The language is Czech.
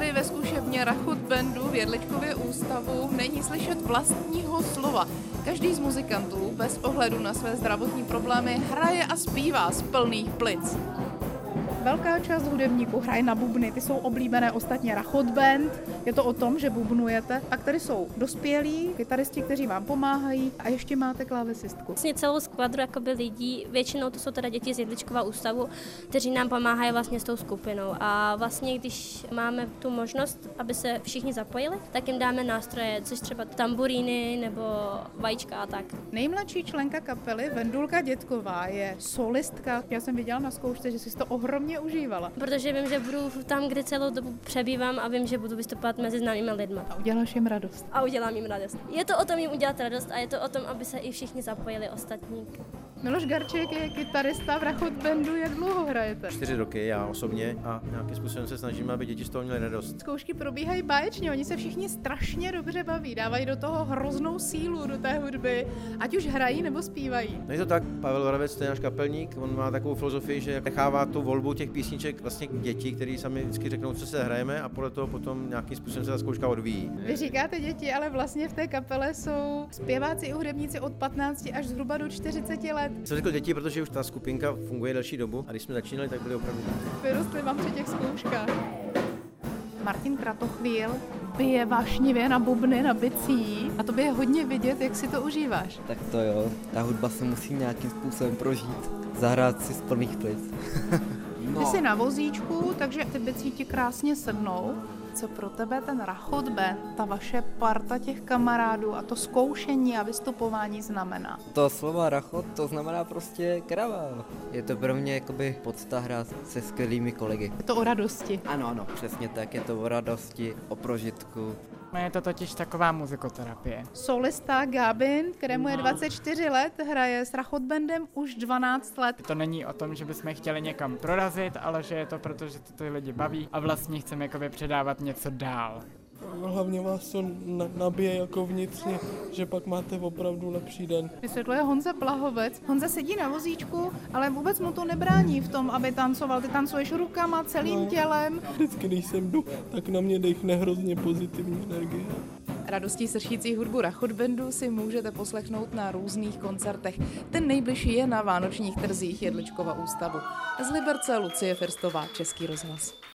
Tady ve zkušebně Rachot bandu v Jedličkově ústavu není slyšet vlastního slova. Každý z muzikantů bez ohledu na své zdravotní problémy hraje a zpívá z plných plic. Velká část hudebníků hraje na bubny, ty jsou oblíbené ostatně Rachot band. Je to o tom, že bubnujete. Pak tady jsou dospělí kytaristi, kteří vám pomáhají a ještě máte klávesistku. Vlastně celou skvadru jakoby lidí, většinou to jsou teda děti z Jedličkova ústavu, kteří nám pomáhají vlastně s tou skupinou. A vlastně když máme tu možnost, aby se všichni zapojili, tak jim dáme nástroje, což třeba tamburíny nebo vajíčka a tak. Nejmladší členka kapely Vendulka Dětková je solistka. Já jsem viděla na zkoušce, že si to ohromně užívala. Protože vím, že budu tam, kde celou dobu přebývám a vím, že budu vystupovat mezi známými lidmi. A uděláš jim radost. A udělám jim radost. Je to o tom jim udělat radost a je to o tom, aby se i všichni zapojili ostatní. Miloš Garček je kytarista v Rachot bandu. Jak dlouho hrajete? 4 roky, já osobně, a nějakým způsobem se snažíme, aby děti z toho měly radost. Zkoušky probíhají báječně, oni se všichni strašně dobře baví, dávají do toho hroznou sílu do té hudby, ať už hrají nebo zpívají. No je to tak, Pavel Voravec, to je náš kapelník, on má takovou filozofii, že nechává tu volbu těch písniček vlastně k děti, který sami vždycky řeknou, co se hrajeme, a podle toho potom nějakým způsobem se ta zkouška odvíjí. Vy říkáte děti, ale vlastně v té kapele jsou zpěváci i hudebníci od 15 až zhruba do 40 let. Jsem řekl děti, protože už ta skupinka funguje delší dobu, a když jsme začínali, tak byli opravdu děti. Vyrostli vám při těch zkouškách. Martin Kratochvíl bije vášnivě na bubny, na bicí, a to by je hodně vidět, jak si to užíváš. Tak to jo, ta hudba se musí nějakým způsobem prožít, zahrát si z plných plic. Ty jsi na vozíčku, takže ty bicí ti krásně sednou. Co pro tebe ten Rachot band, ta vaše parta těch kamarádů a to zkoušení a vystupování znamená? To slova rachot, to znamená prostě kravál. Je to pro mě jakoby podsta hrát se skvělými kolegy. Je to o radosti. Ano, přesně tak, je to o radosti, o prožitku. Je to totiž taková muzikoterapie. Solista Gabin, kterému je 24 let, hraje s Rachot bandem už 12 let. To není o tom, že bychom chtěli někam prorazit, ale že je to proto, že to ty lidi baví a vlastně chceme jakoby předávat něco dál. Hlavně vás to nabije jako vnitřně, že pak máte opravdu lepší den. Vysvětluje Honza Plahovec. Honza sedí na vozíčku, ale vůbec mu to nebrání v tom, aby tancoval. Ty tancuješ rukama, celým tělem. Vždycky, když sem jdu, tak na mě dechne hrozně pozitivní energie. Radostí sršící hudbu Rachot bandu si můžete poslechnout na různých koncertech. Ten nejbližší je na vánočních trzích Jedličkova ústavu. Z Liberce Lucie Firstová, Český rozhlas.